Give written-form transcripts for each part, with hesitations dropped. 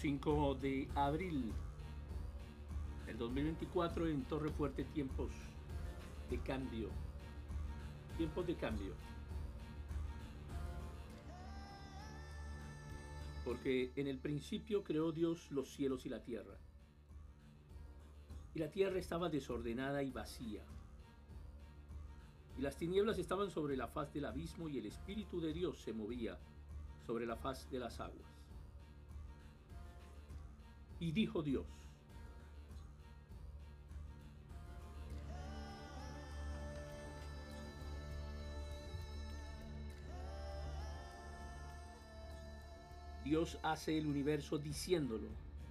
5 de abril del 2024 en Torre Fuerte, tiempos de cambio. Tiempos de cambio. Porque en el principio creó Dios los cielos y la tierra. Y la tierra estaba desordenada y vacía. Y las tinieblas estaban sobre la faz del abismo, y el Espíritu de Dios se movía sobre la faz de las aguas. Y dijo Dios: Dios hace el universo diciéndolo.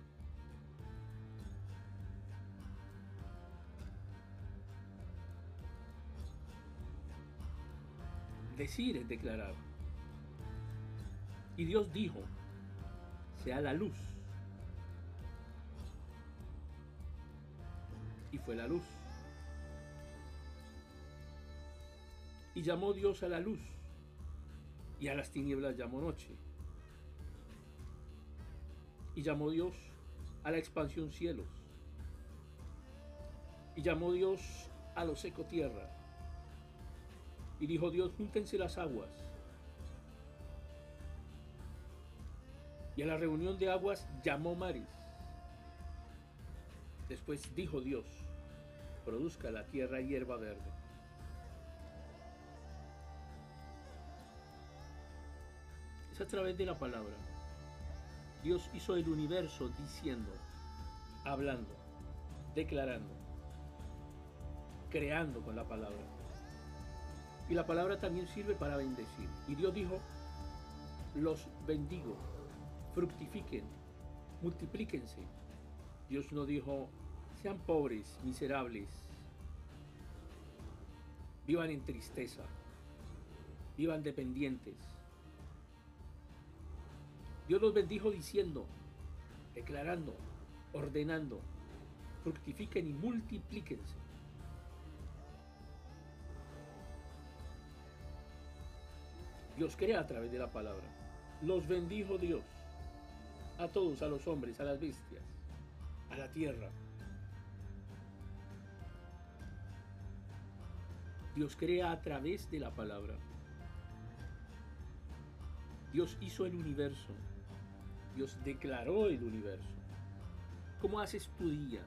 Decir es declarar. Y Dios dijo: sea la luz. Y fue la luz. Y llamó Dios a la luz, y a las tinieblas llamó noche. Y llamó Dios a la expansión cielos. Y llamó Dios a lo seco tierra. Y dijo Dios: júntense las aguas. Y a la reunión de aguas llamó mares. Después dijo Dios: produzca la tierra hierba verde. Es a través de la palabra. Dios hizo el universo diciendo, hablando, declarando, creando con la palabra. Y la palabra también sirve para bendecir. Y Dios dijo: los bendigo, fructifiquen, multiplíquense. Dios no dijo: sean pobres, miserables, vivan en tristeza, vivan dependientes. Dios los bendijo diciendo, declarando, ordenando, fructifiquen y multiplíquense. Dios crea a través de la palabra. Los bendijo Dios a todos, a los hombres, a las bestias, a la tierra. Dios crea a través de la palabra. Dios hizo el universo. Dios declaró el universo. ¿Cómo haces tu día?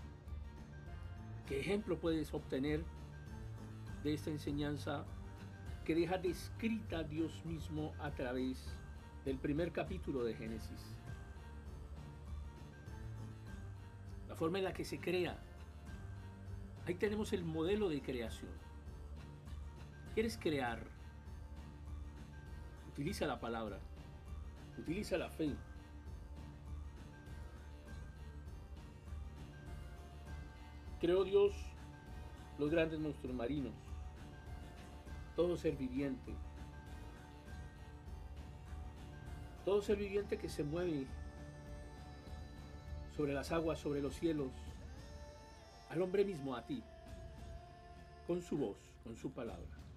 ¿Qué ejemplo puedes obtener de esta enseñanza que deja descrita Dios mismo a través del primer capítulo de Génesis? La forma en la que se crea. Ahí tenemos el modelo de creación. ¿Quieres crear? Utiliza la palabra. Utiliza la fe. Creó Dios los grandes monstruos marinos, todo ser viviente que se mueve sobre las aguas, sobre los cielos, al hombre mismo, a ti, con su voz, con su palabra.